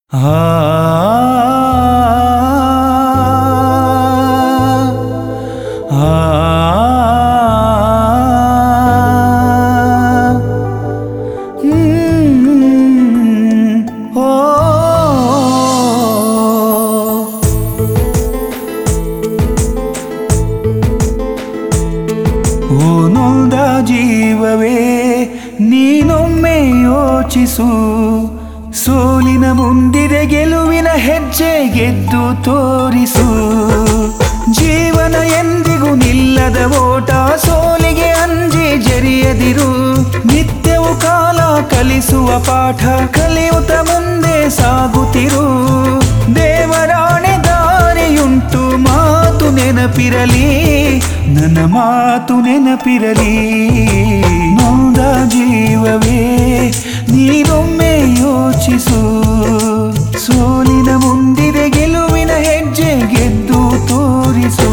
ನೊಂದ ಜೀವವೇ ನೀನೊಮ್ಮೆ ಯೋಚಿಸು, ಸೋಲಿನ ಮುಂದಿದೆ ಗೆಲುವಿನ ಹೆಜ್ಜೆ ಗೆದ್ದು ತೋರಿಸು. ಜೀವನ ಎಂದಿಗೂ ನಿಲ್ಲದ ಓಟ, ಸೋಲಿಗೆ ಅಂಜಿ ಜರಿಯದಿರು. ನಿತ್ಯವೂ ಕಾಲ ಕಲಿಸುವ ಪಾಠ, ಕಲಿಯುತ್ತ ಮುಂದೆ ಸಾಗುತ್ತಿರು. ದೇವರಾಣೆ ದಾರಿಯುಂಟು, ಮಾತು ನೆನಪಿರಲಿ, ನನ್ನ ಮಾತು ನೆನಪಿರಲಿ. ನೊಂದ ಜೀವವೇ ನೀನೊಮ್ಮೆ ಯೋಚಿಸು, ಸೋಲಿನ ಮುಂದಿದೆ ಗೆಲುವಿನ ಹೆಜ್ಜೆ ಗೆದ್ದು ತೋರಿಸು.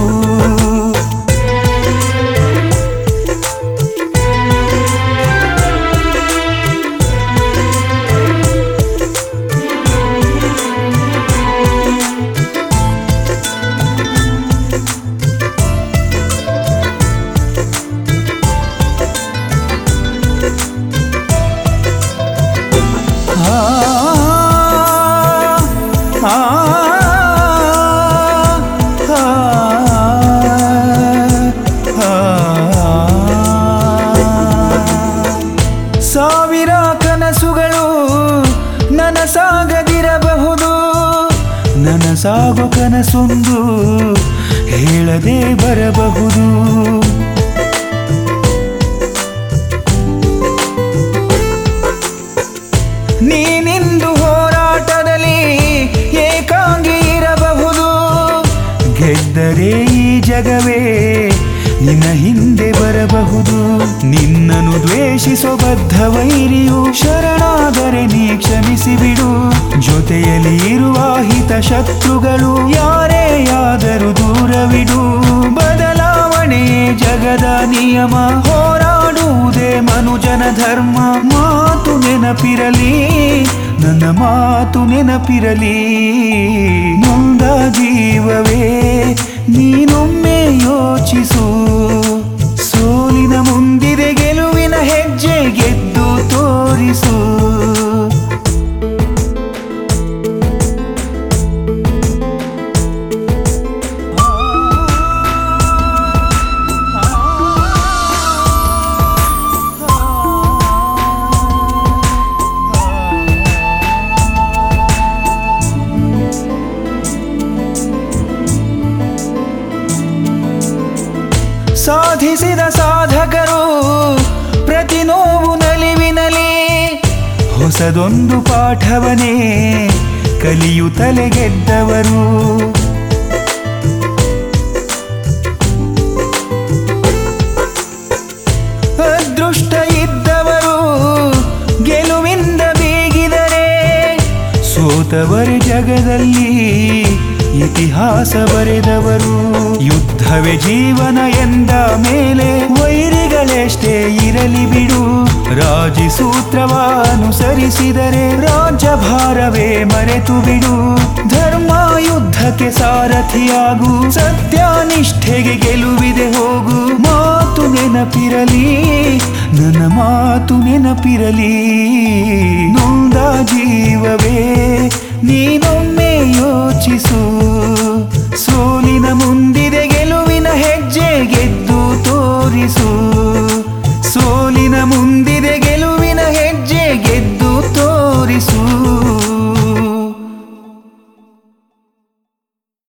ಸಾವಿರ ಕನಸುಗಳು ನನಸಾಗದಿರಬಹುದು, ನನಸಾಗೋ ಕನಸೊಂದು ಹೇಳದೆ ಬರಬಹುದು. ನೀನಿಂದು ಹೋರಾಟದಲ್ಲಿ ಏಕಾಂಗಿ ಇರಬಹುದು, ಗೆದ್ದರೆ ಈ ಜಗವೇ ನಿನ್ನ ಹಿಂದೆ ಬರಬಹುದು. ನಿನ್ನನ್ನು ದ್ವೇಷಿಸೋ ಬದ್ಧ ವೈರಿಯು ಶರಣಾದರೆ ನೀ ಕ್ಷಮಿಸಿ ಬಿಡು. ಜೊತೆಯಲ್ಲಿ ಇರುವ ಹಿತ ಶತ್ರುಗಳು ಯಾರೇ ಆದರೂ ದೂರವಿಡು. ಬದಲಾವಣೆಯೇ ಜಗದ ನಿಯಮ, ಹೋರಾಡುವುದೇ ಮನುಜನ ಧರ್ಮ. ಮಾತು ನೆನಪಿರಲಿ, ನನ್ನ ಮಾತು ನೆನಪಿರಲಿ. ನೊಂದ ಜೀವವೇ ನೀನೊಮ್ಮೆ ಯೋಚಿಸು, ಸೋಲಿನ ಮುಂದಿದೆ ಗೆಲುವಿನ ಹೆಜ್ಜೆ ಗೆದ್ದು ತೋರಿಸು. ಸಾಧಿಸಿದ ಸಾಧಕರು ಪ್ರತಿ ನೋವು ನಲಿವಿನಲಿ ಹೊಸದೊಂದು ಪಾಠವನೇ ಕಲಿಯುತ್ತಲೇ ಗೆದ್ದವರು. ಅದೃಷ್ಟ ಇದ್ದವರು ಗೆಲುವಿಂದ ಬೀಗಿದರೆ, ಸೋತವರ ಜಗದಲ್ಲಿ ಇತಿಹಾಸ ಬರೆದವರು. ಯುದ್ಧವೇ ಜೀವನ ಎಂದ ಮೇಲೆ ವೈರಿಗಳೆಷ್ಟೇ ಇರಲಿ ಬಿಡು. ರಾಜಸೂತ್ರವ ಅನುಸರಿಸಿದರೆ ರಾಜ್ಯಭಾರವೇ ಮರೆತು ಬಿಡು. ಧರ್ಮ ಯುದ್ಧಕ್ಕೆ ಸಾರಥಿಯಾಗು, ಸತ್ಯನಿಷ್ಠೆಗೆ ಗೆಲುವಿದೆ ಹೋಗು. ಮಾತು ನೆನಪಿರಲಿ, ನನ್ನ ಮಾತು ನೆನಪಿರಲಿ. ನೊಂದ ಜೀವವೇ ನೀನೊಮ್ಮೆ ಯೋಚಿಸು, ಸೋಲಿನ ಮುಂದಿದೆ ಗೆಲುವಿನ ಹೆಜ್ಜೆ ಗೆದ್ದು ತೋರಿಸು. ಸೋಲಿನ ಮುಂದೆ